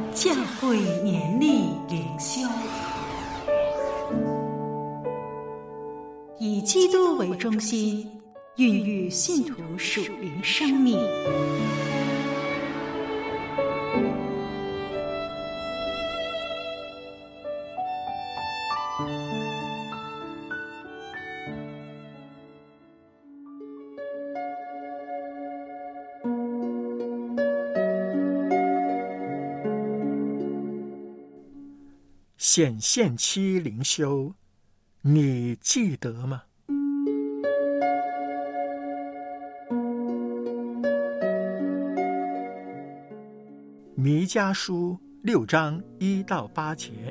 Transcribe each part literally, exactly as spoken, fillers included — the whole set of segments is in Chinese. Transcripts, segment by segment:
教会年历灵修，以基督为中心，孕育信徒属灵生命。 显现期灵修，你记得吗？弥迦书六章一到八节。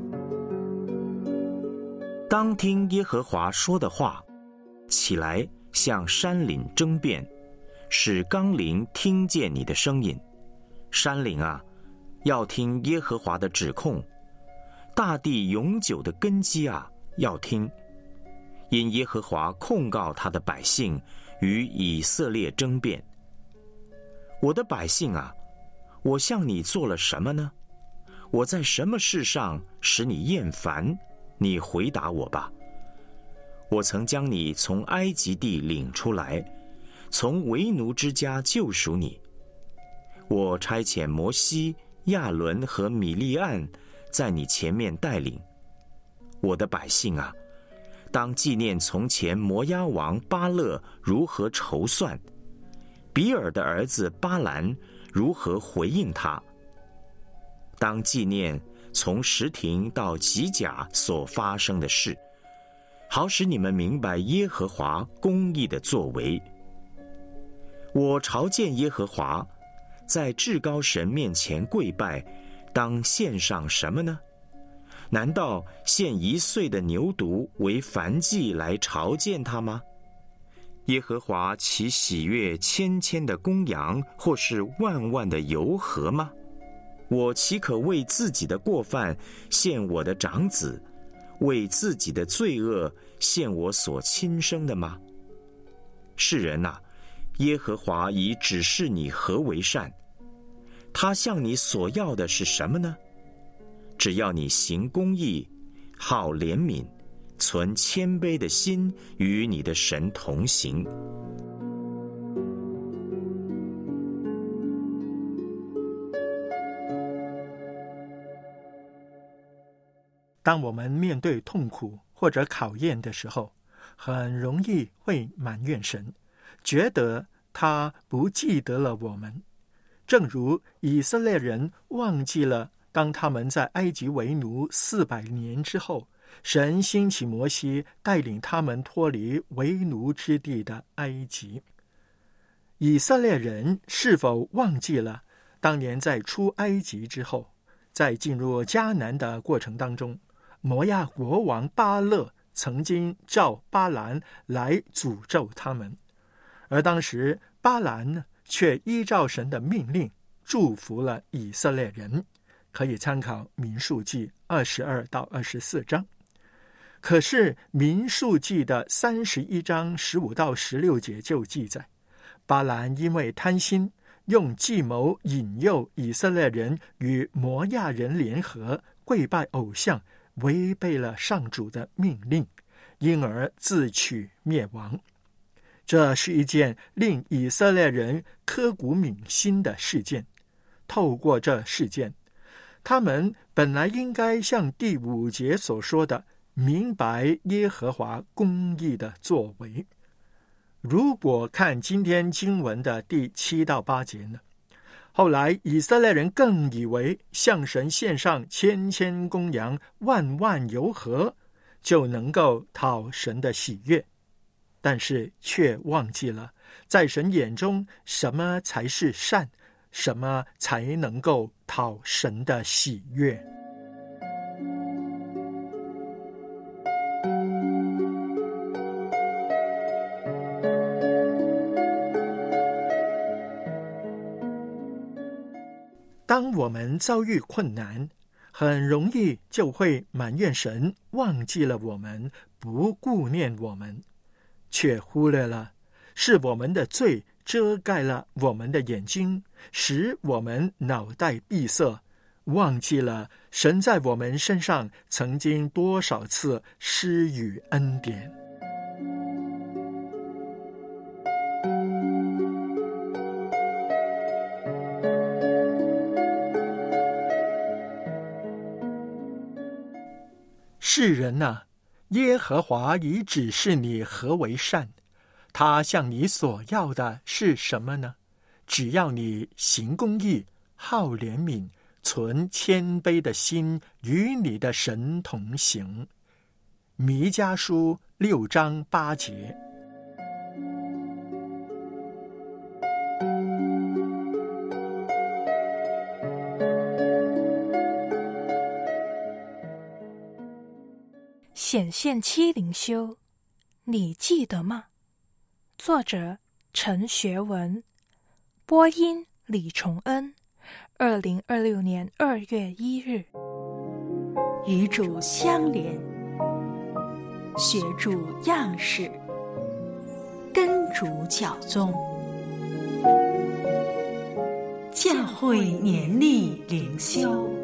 当听耶和华说的话，起来向山岭争辩，使冈陵听见你的声音。山岭啊，要听耶和华的指控；大地永久的根基啊，要听。因耶和华控告他的百姓，与以色列争辩。我的百姓啊，我向你做了什么呢？我在什么事上使你厌烦？你回答我吧。我曾将你从埃及地领出来，从为奴之家救赎你。我差遣摩西、亚伦和米利暗在你前面带领。我的百姓啊，当纪念从前摩押王巴勒如何筹算，比尔的儿子巴兰如何回应他。当纪念从什亭到吉甲所发生的事，好使你们明白耶和华公义的作为。我朝见耶和华，在至高神面前跪拜，当献上什么呢？难道献一岁的牛犊为燔祭来朝见他吗？耶和华岂喜悦千千的公羊，或是万万的油和吗？我岂可为自己的过犯献我的长子，为自己的罪恶献我所亲生的吗？世人啊，耶和华已指示你何为善，他向你所要的是什么呢？只要你行公义，好怜悯，存谦卑的心，与你的神同行。 当我们面对痛苦或者考验的时候，很容易会埋怨神，觉得他不记得了我们。正如以色列人忘记了当他们在埃及为奴四百年之后，神兴起摩西带领他们脱离为奴之地的埃及。以色列人是否忘记了当年在出埃及之后，在进入迦南的过程当中，摩押国王巴勒曾经召巴兰来诅咒他们，而当时巴兰呢，却依照神的命令祝福了以色列人，可以参考民数记二十二到二十四章。可是民数记的三十一章十五到十六节就记载，巴兰因为贪心，用计谋引诱以色列人与摩押人联合，跪拜偶像，违背了上主的命令，因而自取灭亡。这是一件令以色列人刻骨铭心的事件。透过这事件，他们本来应该像第五节所说的，明白耶和华公义的作为。如果看今天经文的第七到八节呢，后来以色列人更以为向神献上千千公羊，万万油和，就能够讨神的喜悦，但是却忘记了在神眼中什么才是善，什么才能够讨神的喜悦。当我们遭遇困难，很容易就会埋怨神忘记了我们，不顾念我们，却忽略了是我们的罪遮盖了我们的眼睛，使我们脑袋闭塞， 忘记了神在我们身上曾经多少次施予恩典。世人啊，耶和华已指示你何为善，他向你所要的是什么呢？只要你行公义，好怜悯，存谦卑的心，与你的神同行。弥迦书六章八节。 显现七灵修，你记得吗？作者陈学文，播音李崇恩，二零二六年二月一日。 与主相连，学主样式，跟主教宗，教会年历灵修。